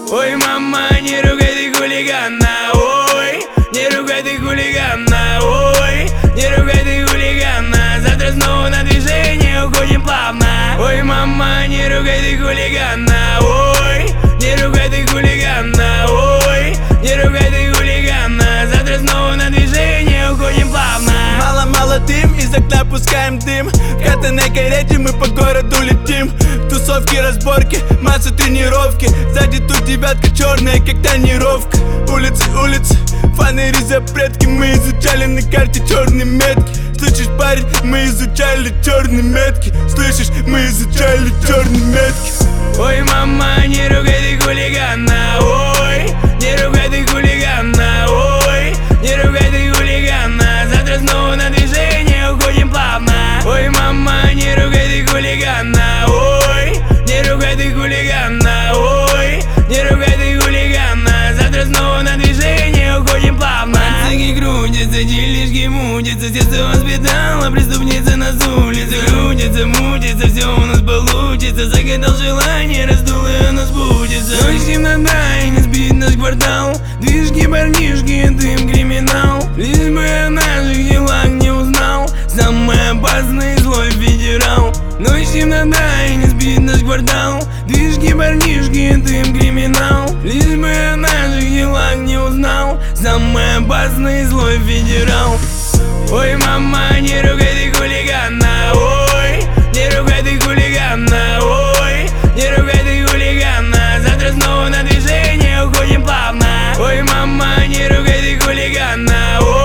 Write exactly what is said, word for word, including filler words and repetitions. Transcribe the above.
Ой, мама, не ругай ты хулигана, ой, не ругай ты хулигана, ой, не ругай ты хулигана. Завтра снова на движение уходим плавно. Ой, мама, не ругай ты хулигана, ой, не ругай ты хулигана, ой, не ругай ты хулигана. Завтра снова на движение уходим плавно. Мало-мало дым, из окна пускаем дым. В катаной карете мы по городу летим. Тусовки, разборки, масса тренировки. Сзади тут девятка черная, как тонировка. Улицы, улицы, фонари, запретки. Мы изучали на карте черные метки. Слышишь, парень, мы изучали черные метки. Слышишь, мы изучали черные метки. Ой, мама, не ругай ты хулигана, ой, не ругай ты хулигана, ой, не ругай ты хулигана. Завтра снова на движение уходим плавно. Ой, мама, не ругай ты хулигана, ой, не ругай ты хулигана, ой, не ругай ты хулигана. Завтра снова на движение уходим плавно. Пацаны крутятся, делишки мутятся, сердце воспитала преступница нас улицы. Крутится, мутится, все у нас получится. Загадал желание, раздул и оно сбудется. Ночь темнота и не спит наш квартал. Движки, парнишки, дым, криминал. Лишь бы о наших делах не узнал самый опасный и злой федерал. Ночь темнота и не спит наш квартал. Движки, парнишки, дым, криминал. Лишь бы о наших делах не узнал самый опасный и злой федерал. Ой, мама, не ругай ты хулигана, ой, не ругай ты хулигана, ой, не ругай ты хулигана. Завтра снова на движение уходим плавно. Ой, мама, не ругай ты хулигана, ой.